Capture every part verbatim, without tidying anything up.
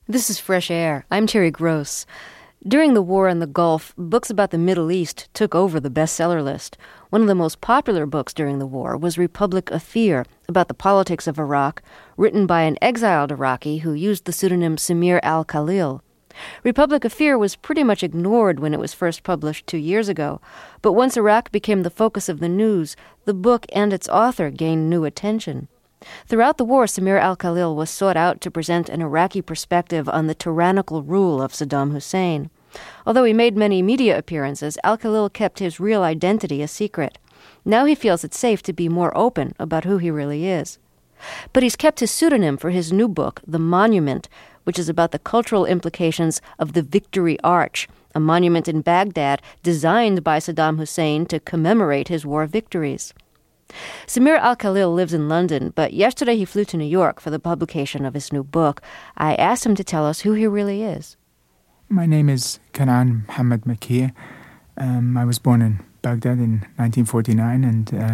This is Fresh Air. I'm Terry Gross. During the war in the Gulf, books about the Middle East took over the bestseller list. One of the most popular books during the war was Republic of Fear, about the politics of Iraq, written by an exiled Iraqi who used the pseudonym Samir al-Khalil. Republic of Fear was pretty much ignored when it was first published two years ago, but once Iraq became the focus of the news, the book and its author gained new attention. Throughout the war, Samir al-Khalil was sought out to present an Iraqi perspective on the tyrannical rule of Saddam Hussein. Although he made many media appearances, al-Khalil kept his real identity a secret. Now he feels it's safe to be more open about who he really is. But he's kept his pseudonym for his new book, The Monument, which is about the cultural implications of the Victory Arch, a monument in Baghdad designed by Saddam Hussein to commemorate his war victories. Samir al-Khalil lives in London, but yesterday he flew to New York for the publication of his new book. I asked him to tell us who he really is. My name is Kanaan Muhammad Makki. Um, I was born in Baghdad in nineteen forty-nine, and uh,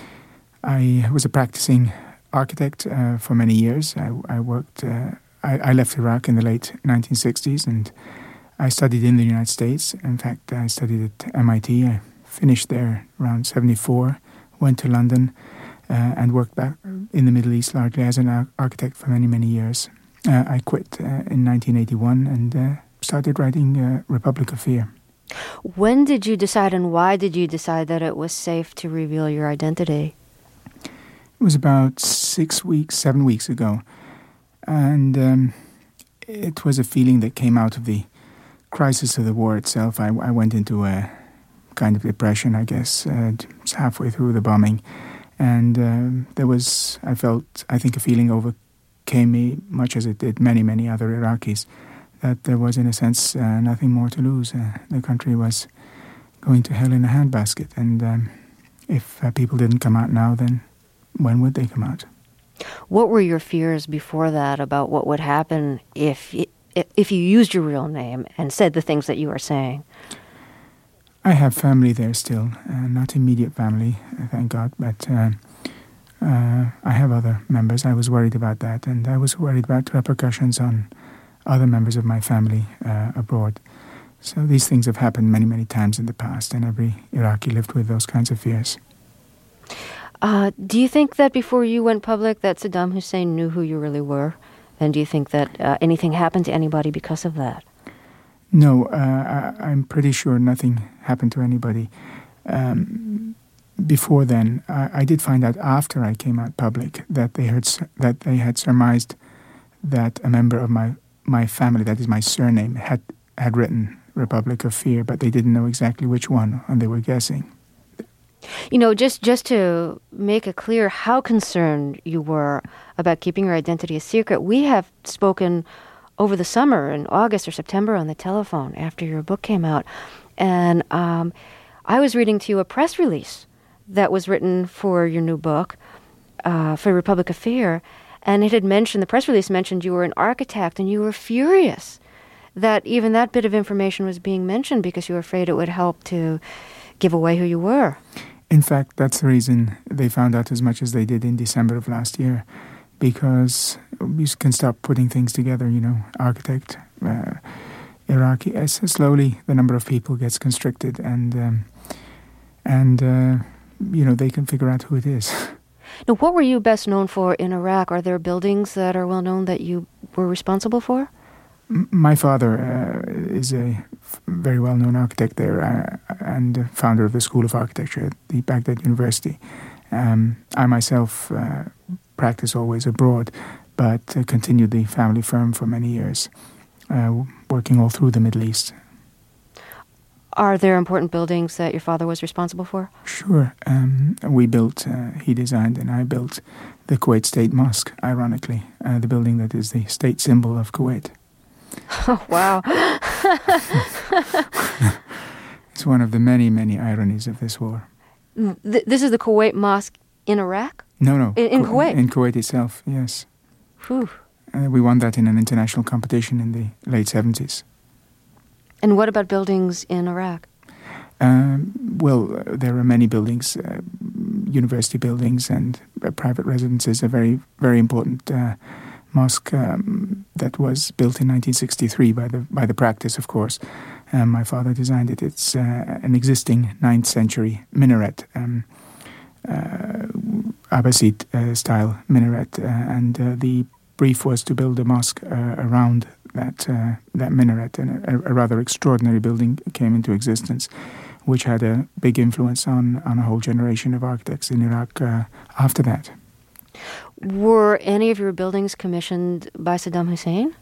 I was a practicing architect uh, for many years. I, I worked. Uh, I, I left Iraq in the late nineteen sixties, and I studied in the United States. In fact, I studied at M I T. I finished there around seventy-four. Went to London uh, and worked back in the Middle East largely as an ar- architect for many, many years. Uh, I quit uh, in nineteen eighty-one and uh, started writing uh, Republic of Fear. When did you decide, and why did you decide that it was safe to reveal your identity? It was about six weeks, seven weeks ago. And um, it was a feeling that came out of the crisis of the war itself. I, I went into a kind of depression, I guess, uh, halfway through the bombing. And uh, there was, I felt, I think a feeling overcame me, much as it did many, many other Iraqis, that there was, in a sense, uh, nothing more to lose. Uh, the country was going to hell in a handbasket. And um, if uh, people didn't come out now, then when would they come out? What were your fears before that about what would happen if if you used your real name and said the things that you are saying? I have family there still, uh, not immediate family, uh, thank God, but uh, uh, I have other members. I was worried about that, and I was worried about repercussions on other members of my family uh, abroad. So these things have happened many, many times in the past, and every Iraqi lived with those kinds of fears. Uh, do you think that before you went public that Saddam Hussein knew who you really were? And do you think that uh, anything happened to anybody because of that? No, uh, I, I'm pretty sure nothing happened to anybody. Um, before then, I, I did find out after I came out public that they heard that they had surmised that a member of my, my family, that is my surname, had had written Republic of Fear, but they didn't know exactly which one, and they were guessing. You know, just, just to make it clear how concerned you were about keeping your identity a secret, we have spoken over the summer in August or September on the telephone after your book came out. And um, I was reading to you a press release that was written for your new book, uh, for Republic of Fear. And it had mentioned, the press release mentioned you were an architect, and you were furious that even that bit of information was being mentioned because you were afraid it would help to give away who you were. In fact, that's the reason they found out as much as they did in December of last year, because you can start putting things together, you know, architect, uh, Iraqi. As slowly the number of people gets constricted, and, um, and uh, you know, they can figure out who it is. Now, what were you best known for in Iraq? Are there buildings that are well known that you were responsible for? M- my father uh, is a f- very well-known architect there uh, and founder of the School of Architecture at the Baghdad University. Um, I myself uh, practice always abroad, but uh, continued the family firm for many years, uh, working all through the Middle East. Are there important buildings that your father was responsible for? Sure. Um, we built, uh, he designed, and I built the Kuwait State Mosque, ironically, uh, the building that is the state symbol of Kuwait. Oh, wow. It's one of the many, many ironies of this war. Th- this is the Kuwait Mosque in Iraq? No, no. In, in Ku- Kuwait? In Kuwait itself, yes. Whew. Uh, we won that in an international competition in the late seventies. And what about buildings in Iraq? Um, well, uh, there are many buildings, uh, university buildings and uh, private residences are very, very important uh, mosque um, that was built in nineteen sixty-three by the by the practice, of course. Um, my father designed it. It's uh, an existing ninth century minaret, um, uh, Abbasid uh, style minaret, uh, and uh, the brief was to build a mosque uh, around that uh, that minaret, and a, a rather extraordinary building came into existence, which had a big influence on, on a whole generation of architects in Iraq uh, after that. Were any of your buildings commissioned by Saddam Hussein?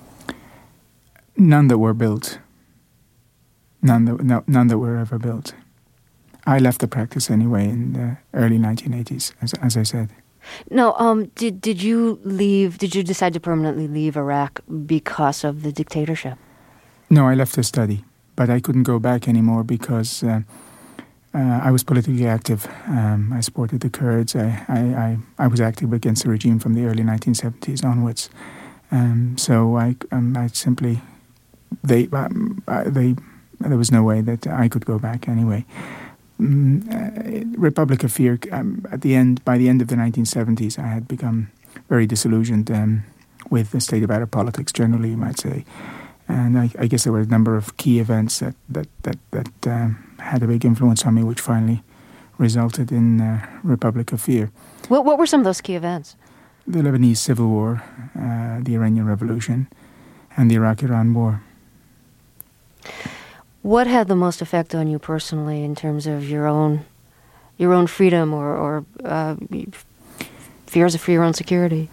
None that were built. None that, no, none that were ever built. I left the practice anyway in the early nineteen eighties, as, as I said. No, um, did did you leave, did you decide to permanently leave Iraq because of the dictatorship? No, I left to study, but I couldn't go back anymore because uh, uh, I was politically active. Um, I supported the Kurds. I, I, I, I was active against the regime from the early nineteen seventies onwards. Um, so I, um, I simply, they, um, I, they, there was no way that I could go back anyway. Mm, uh, Republic of Fear, um, at the end, by the end of the nineteen seventies, I had become very disillusioned um, with the state of Arab politics generally, you might say. And I, I guess there were a number of key events that, that, that, that um, had a big influence on me, which finally resulted in uh, Republic of Fear. What, what were some of those key events? The Lebanese Civil War, uh, the Iranian Revolution, and the Iraq-Iran War. What had the most effect on you personally in terms of your own your own freedom or, or uh, fears for your own security?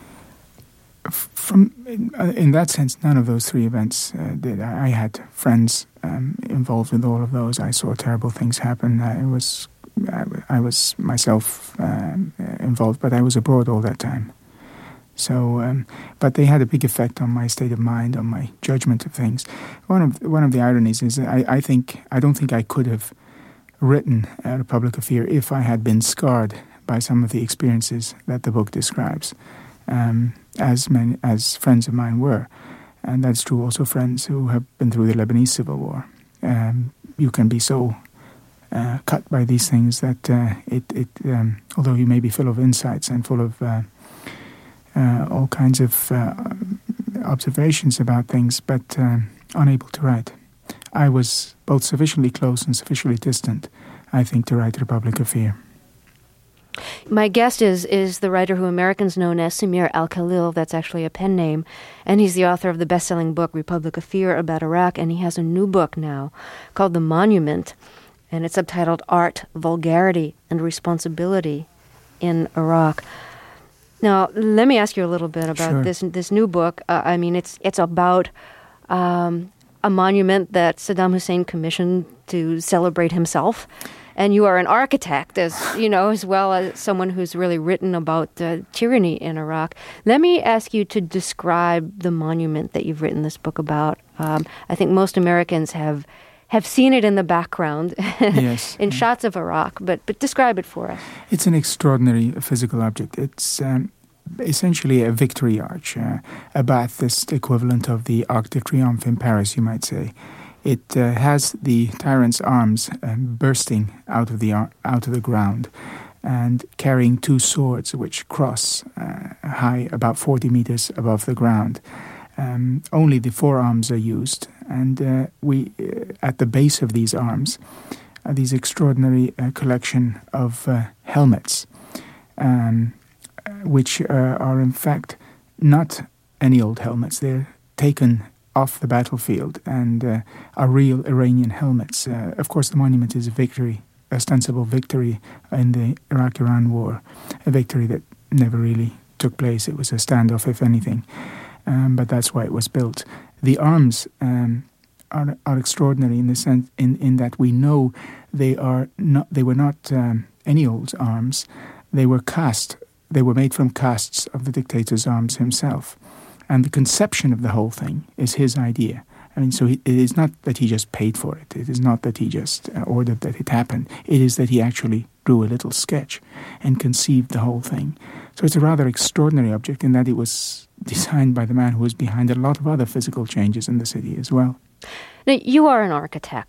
From in, uh, in that sense, none of those three events uh, did. I, I had friends um, involved with all of those. I saw terrible things happen. I was I, I was myself um, involved, but I was abroad all that time. So, um, but they had a big effect on my state of mind, on my judgment of things. One of one of the ironies is that I, I think I don't think I could have written A Republic of Fear if I had been scarred by some of the experiences that the book describes, um, as many as friends of mine were, and that's true also friends who have been through the Lebanese Civil War. Um, you can be so uh, cut by these things that uh, it it um, although you may be full of insights and full of uh, Uh, all kinds of uh, observations about things, but uh, unable to write. I was both sufficiently close and sufficiently distant, I think, to write Republic of Fear. My guest is is the writer who Americans know as Samir Al-Khalil. That's actually a pen name. And he's the author of the best-selling book, Republic of Fear, about Iraq. And he has a new book now called The Monument. And it's subtitled Art, Vulgarity, and Responsibility in Iraq. Now, let me ask you a little bit about sure. this this new book. Uh, I mean, it's it's about um, a monument that Saddam Hussein commissioned to celebrate himself, and you are an architect, as you know, as well as someone who's really written about uh, tyranny in Iraq. Let me ask you to describe the monument that you've written this book about. Um, I think most Americans have have seen it in the background, yes, in yeah. shots of Iraq, but but describe it for us. It's an extraordinary physical object. It's um, essentially a victory arch, uh, a Ba'athist equivalent of the Arc de Triomphe in Paris, you might say. It uh, has the tyrant's arms um, bursting out of the ar- out of the ground and carrying two swords which cross uh, high, about forty meters above the ground. Um, only the forearms are used, and uh, we, uh, at the base of these arms, are these extraordinary uh, collection of uh, helmets, um, which uh, are in fact not any old helmets. They're taken off the battlefield and uh, are real Iranian helmets. Uh, of course, the monument is a victory, ostensible victory in the Iraq-Iran War, a victory that never really took place. It was a standoff, if anything. Um, but that's why it was built. The arms um, are, are extraordinary in the sense in, in that we know they are not. They were not um, any old arms. They were cast. They were made from casts of the dictator's arms himself, and the conception of the whole thing is his idea. I mean, so he, it is not that he just paid for it. It is not that he just uh, ordered that it happen. It is that he actually drew a little sketch and conceived the whole thing. So it's a rather extraordinary object in that it was designed by the man who was behind a lot of other physical changes in the city as well. Now, you are an architect.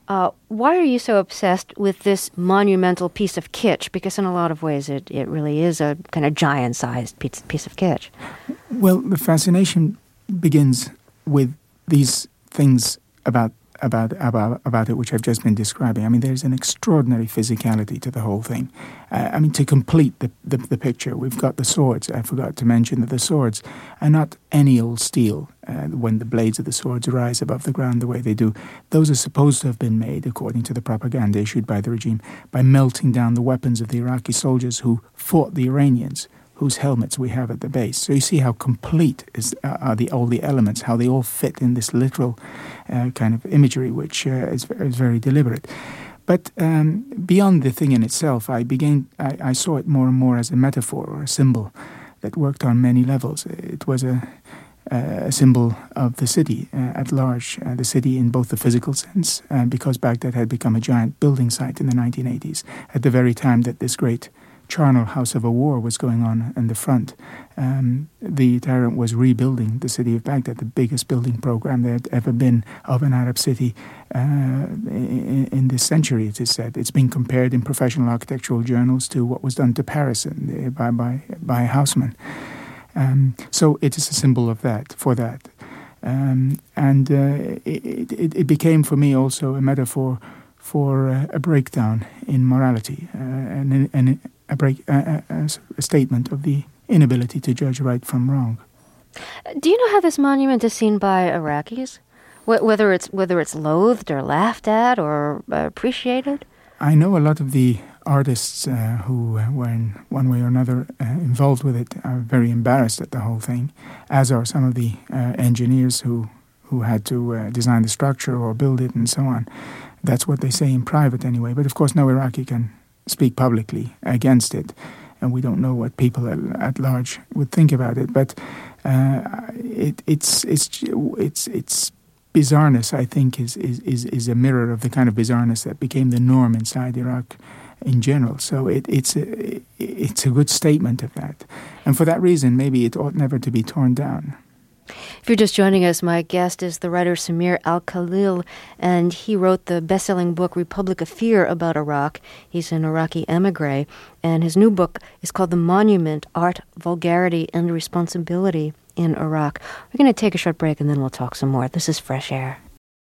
Uh, why are you so obsessed with this monumental piece of kitsch? Because in a lot of ways it, it really is a kind of giant-sized piece, piece of kitsch. Well, the fascination begins with these things about about about about it, which I've just been describing. I mean, there's an extraordinary physicality to the whole thing. Uh, I mean, to complete the, the the picture, we've got the swords. I forgot to mention that the swords are not any old steel. Uh, when the blades of the swords rise above the ground the way they do, those are supposed to have been made, according to the propaganda issued by the regime, by melting down the weapons of the Iraqi soldiers who fought the Iranians, whose helmets we have at the base. So you see how complete is, uh, are the all the elements, how they all fit in this literal uh, kind of imagery, which uh, is, is very deliberate. But um, beyond the thing in itself, I began. I, I saw it more and more as a metaphor or a symbol that worked on many levels. It was a, a symbol of the city uh, at large, uh, the city in both the physical sense, uh, because Baghdad had become a giant building site in the nineteen eighties, at the very time that this great charnel house of a war was going on in the front. Um, the tyrant was rebuilding the city of Baghdad, the biggest building program there had ever been of an Arab city uh, in, in this century, it is said. It's been compared in professional architectural journals to what was done to Paris in, by, by, by Haussmann. Um, so it is a symbol of that, for that. Um, and uh, it, it, it became for me also a metaphor for uh, a breakdown in morality, uh, and, and a, break, uh, a, a statement of the inability to judge right from wrong. Do you know how this monument is seen by Iraqis? Wh- whether it's whether it's loathed or laughed at or uh, appreciated? I know a lot of the artists uh, who were in one way or another uh, involved with it are very embarrassed at the whole thing, as are some of the uh, engineers who, who had to uh, design the structure or build it and so on. That's what they say in private anyway. But of course no Iraqi can speak publicly against it. And we don't know what people at, at large would think about it. But uh, it, it's it's it's it's bizarreness, I think, is, is, is, is a mirror of the kind of bizarreness that became the norm inside Iraq in general. So it, it's, a, it's a good statement of that. And for that reason, maybe it ought never to be torn down. If you're just joining us, my guest is the writer Samir Al-Khalil, and he wrote the best-selling book Republic of Fear about Iraq. He's an Iraqi emigre, and his new book is called The Monument, Art, Vulgarity, and Responsibility in Iraq. We're going to take a short break, and then we'll talk some more. This is Fresh Air.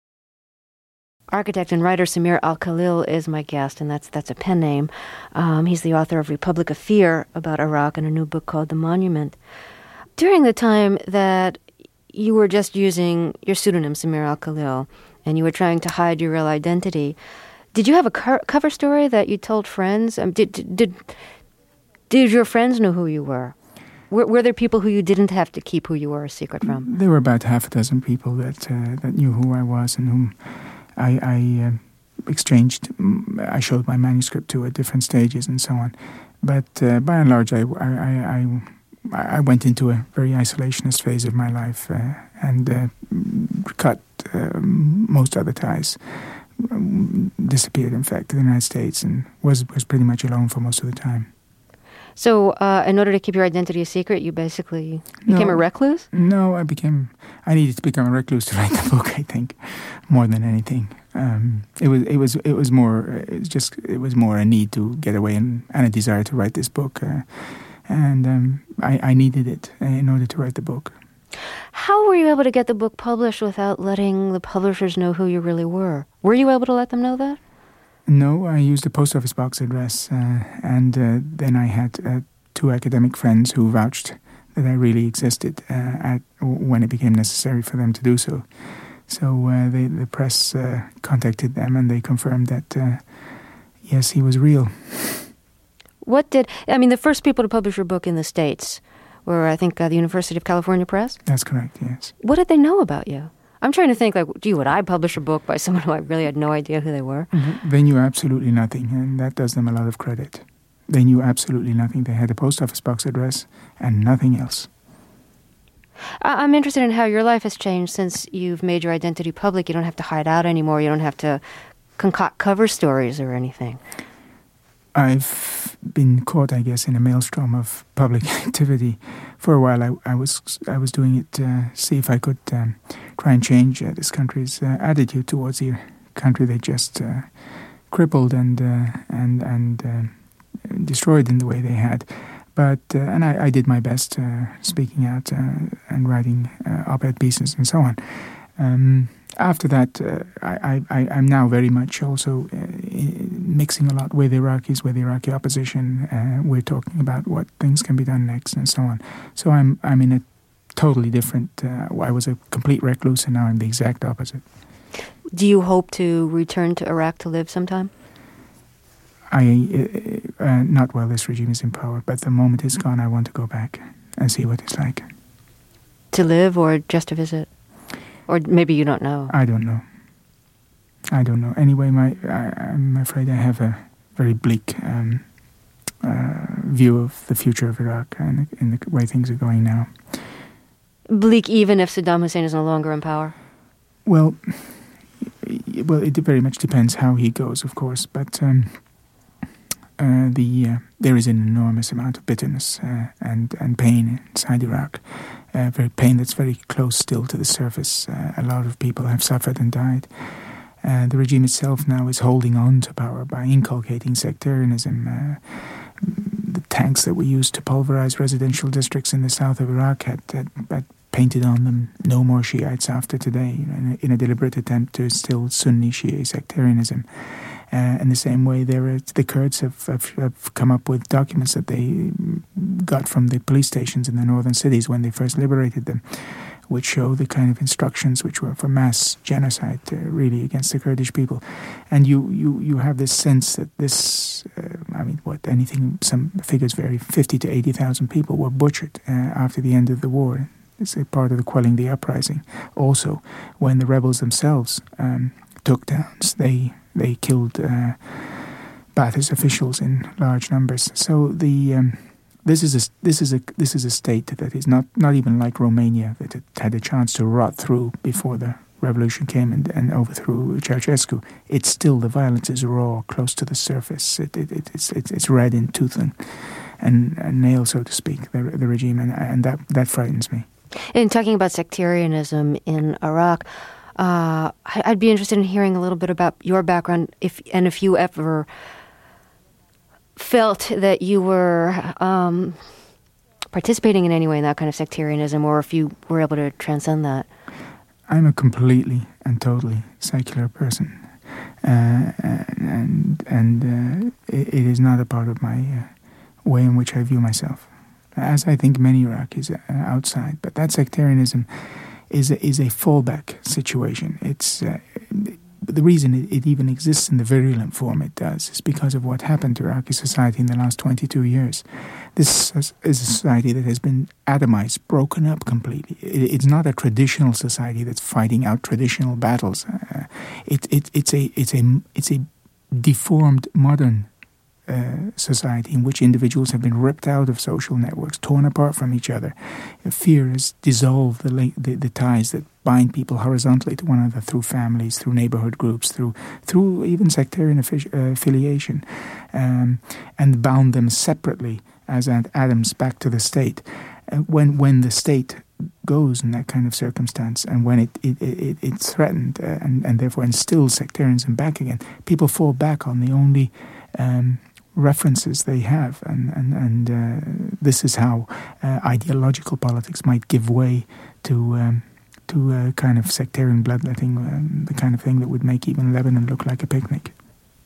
Architect and writer Samir Al-Khalil is my guest, and that's that's a pen name. Um, he's the author of Republic of Fear about Iraq and a new book called The Monument. During the time that you were just using your pseudonym, Samir Al-Khalil, and you were trying to hide your real identity, did you have a co- cover story that you told friends? Um, did, did did did your friends know who you were? Were, were there people who you didn't have to keep who you were a secret from? There were about half a dozen people that uh, that knew who I was and whom I, I uh, exchanged. I showed my manuscript to at different stages and so on. But uh, by and large, I, I, I, I went into a very isolationist phase of my life uh, and uh, cut uh, most other ties. Disappeared, in fact, to the United States and was, was pretty much alone for most of the time. So, uh, in order to keep your identity a secret, you basically became no, a recluse? No, I became. I needed to become a recluse to write the book. I think, more than anything, um, it was. It was. It was more. It was just. It was more a need to get away and, and a desire to write this book, uh, and um, I, I needed it in order to write the book. How were you able to get the book published without letting the publishers know who you really were? Were you able to let them know that? No, I used a post office box address, uh, and uh, then I had uh, two academic friends who vouched that I really existed uh, at when it became necessary for them to do so. So uh, they, the press uh, contacted them, and they confirmed that, uh, yes, he was real. What did, I mean, the first people to publish your book in the States were, I think, uh, the University of California Press? That's correct, yes. What did they know about you? I'm trying to think, like, gee, would I publish a book by someone who I really had no idea who they were? Mm-hmm. They knew absolutely nothing, and that does them a lot of credit. They knew absolutely nothing. They had a post office box address and nothing else. I- I'm interested in how your life has changed since you've made your identity public. You don't have to hide out anymore. You don't have to concoct cover stories or anything. I've been caught, I guess, in a maelstrom of public activity. For a while, I, I was I was doing it to uh, see if I could um, try and change uh, this country's uh, attitude towards the country they just uh, crippled and uh, and and uh, destroyed in the way they had. But uh, and I, I did my best uh, speaking out uh, and writing uh, op-ed pieces and so on. Um, after that, uh, I, I, I'm now very much also uh, mixing a lot with Iraqis, with Iraqi opposition. Uh, we're talking about what things can be done next and so on. So I'm I'm in a totally different. Uh, I was a complete recluse, and now I'm the exact opposite. Do you hope to return to Iraq to live sometime? I uh, uh, not while this regime is in power, but the moment it's gone, I want to go back and see what it's like. To live or just to visit? Or maybe you don't know. I don't know. I don't know. Anyway, my I, I'm afraid I have a very bleak um, uh, view of the future of Iraq and in the way things are going now. Bleak even if Saddam Hussein is no longer in power? Well, well, it very much depends how he goes, of course. But um, uh, the uh, there is an enormous amount of bitterness uh, and and pain inside Iraq. Uh, very pain that's very close still to the surface. Uh, a lot of people have suffered and died. Uh, the regime itself now is holding on to power by inculcating sectarianism. Uh, the tanks that were used to pulverize residential districts in the south of Iraq had, had, had painted on them "No more Shiites after today," you know, in, a, in a deliberate attempt to instill Sunni Shia sectarianism. Uh, in the same way, there are, the Kurds have, have, have come up with documents that they got from the police stations in the northern cities when they first liberated them, which show the kind of instructions which were for mass genocide, uh, really, against the Kurdish people. And you, you, you have this sense that this, uh, I mean, what, anything, some figures vary, fifty to eighty thousand people were butchered uh, after the end of the war. It's a part of the quelling the uprising. Also, when the rebels themselves um, took towns, they... They killed uh, Ba'athist officials in large numbers. So the um, this is a this is a this is a state that is not, not even like Romania, that it had a chance to rot through before the revolution came and, and overthrew Ceausescu. It's still, the violence is raw, close to the surface. It, it, it it's, it's it's red in tooth and, and, and nail, so to speak, the the regime, and and that that frightens me. In talking about sectarianism in Iraq, Uh, I'd be interested in hearing a little bit about your background, if and if you ever felt that you were um, participating in any way in that kind of sectarianism, or if you were able to transcend that. I'm a completely and totally secular person, uh, and and uh, it, it is not a part of my uh, way in which I view myself, as I think many Iraqis uh, outside. But that sectarianism is a, is a fallback situation. It's uh, the reason it, it even exists in the virulent form it does is because of what happened to Iraqi society in the last twenty-two years. This is a society that has been atomized, broken up completely. It, it's not a traditional society that's fighting out traditional battles. Uh, it, it, it's a it's a it's a deformed modern Uh, society in which individuals have been ripped out of social networks, torn apart from each other. Fear has dissolved the, la- the, the ties that bind people horizontally to one another through families, through neighborhood groups, through through even sectarian affi- uh, affiliation, um, and bound them separately as atoms back to the state. Uh, when when the state goes in that kind of circumstance, and when it, it, it it's threatened uh, and, and therefore instills sectarianism back again, people fall back on the only um, references they have, and and, and uh, this is how uh, ideological politics might give way to um, to a kind of sectarian bloodletting, um, the kind of thing that would make even Lebanon look like a picnic.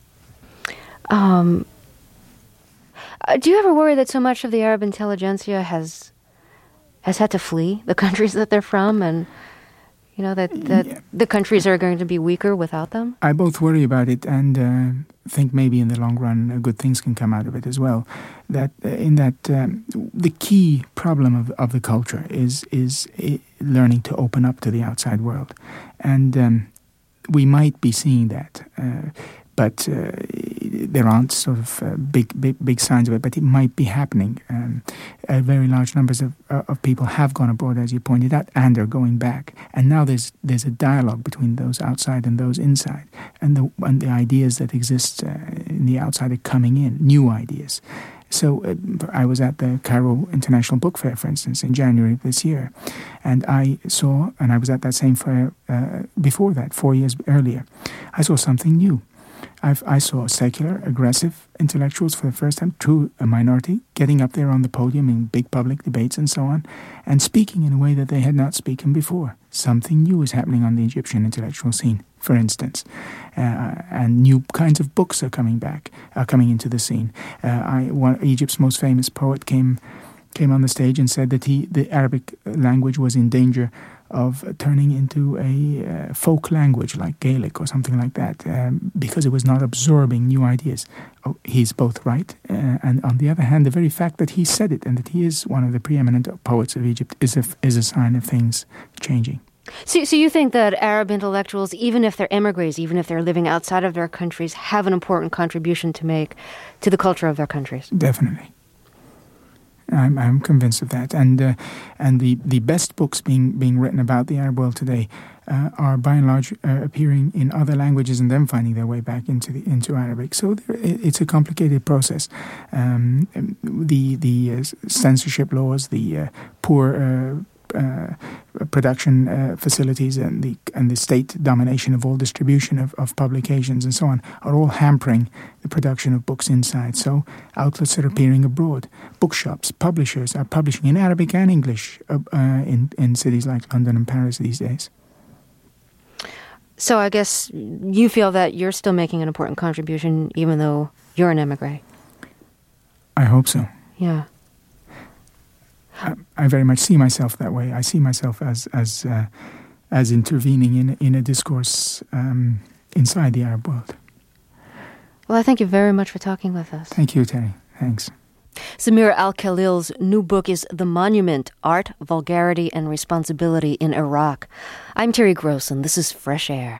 Um, uh, do you ever worry that so much of the Arab intelligentsia has has had to flee the countries that they're from, and you know that, that yeah. the countries are going to be weaker without them? I both worry about it and uh, think maybe in the long run uh, good things can come out of it as well. That uh, in that um, the key problem of, of the culture is is uh, learning to open up to the outside world, and um, we might be seeing that. Uh, But uh, there aren't sort of uh, big, big, big signs of it. But it might be happening. Um, uh, very large numbers of uh, of people have gone abroad, as you pointed out, and are going back. And now there's there's a dialogue between those outside and those inside, and the and the ideas that exist uh, in the outside are coming in, new ideas. So uh, I was at the Cairo International Book Fair, for instance, in January of this year. And I saw, and I was at that same fair uh, before that, four years earlier, I saw something new. I've, I saw secular, aggressive intellectuals for the first time, true a minority, getting up there on the podium in big public debates and so on, and speaking in a way that they had not spoken before. Something new is happening on the Egyptian intellectual scene, for instance. Uh, and new kinds of books are coming back, are coming into the scene. Uh, I, one, Egypt's most famous poet came came on the stage and said that he, the Arabic language was in danger of turning into a uh, folk language like Gaelic or something like that, um, because it was not absorbing new ideas. Oh, he's both right, uh, and on the other hand, the very fact that he said it and that he is one of the preeminent poets of Egypt is a, is a sign of things changing. So, so you think that Arab intellectuals, even if they're emigres, even if they're living outside of their countries, have an important contribution to make to the culture of their countries? Definitely. I'm, I'm convinced of that, and uh, and the, the best books being being written about the Arab world today uh, are by and large uh, appearing in other languages and then finding their way back into the into Arabic. So there, it's a complicated process. Um, the the uh, censorship laws, the uh, poor uh, uh, production uh, facilities, and the and the state domination of all distribution of, of publications and so on are all hampering the production of books inside. So outlets are appearing abroad. Bookshops, publishers are publishing in Arabic and English uh, uh, in, in cities like London and Paris these days. So I guess you feel that you're still making an important contribution even though you're an emigre. I hope so. Yeah. I, I very much see myself that way. I see myself as as uh, as intervening in, in a discourse um, inside the Arab world. Well, I thank you very much for talking with us. Thank you, Terry. Thanks. Samir Al-Khalil's new book is The Monument, Art, Vulgarity, and Responsibility in Iraq. I'm Terry Gross, and this is Fresh Air.